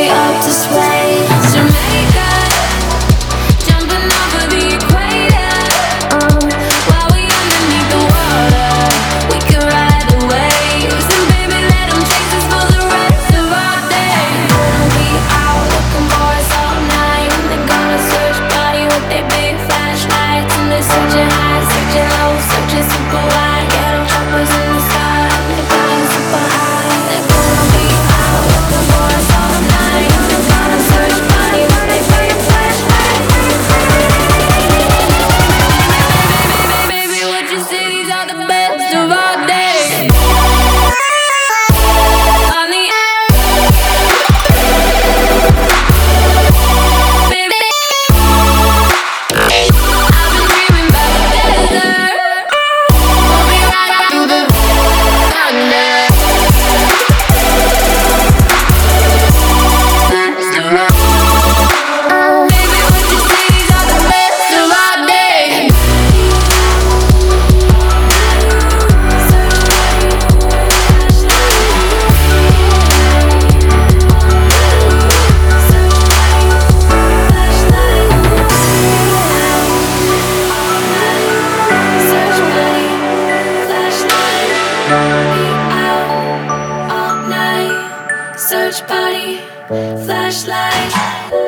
up to space. Jamaica, jumping over the equator. While we underneath the water, we can ride the waves. And baby, let them chase us for the rest of our days. Gonna be out looking for us all night. They're gonna search body with their big flashlights. And they're searching high, searching low, searching super wide. Yeah, them choppers in the sky, they're flying super high. They're gonna be out looking for us all night. They're gonna search body with their big flashlights. Baby, what you see, these are the best of our days. On the baby, I've been dreaming about the desert. We'll be right through the thunder. Baby, what you see, these are the best of our days. Search body, flashlight. Be out all night. Search body, flashlight.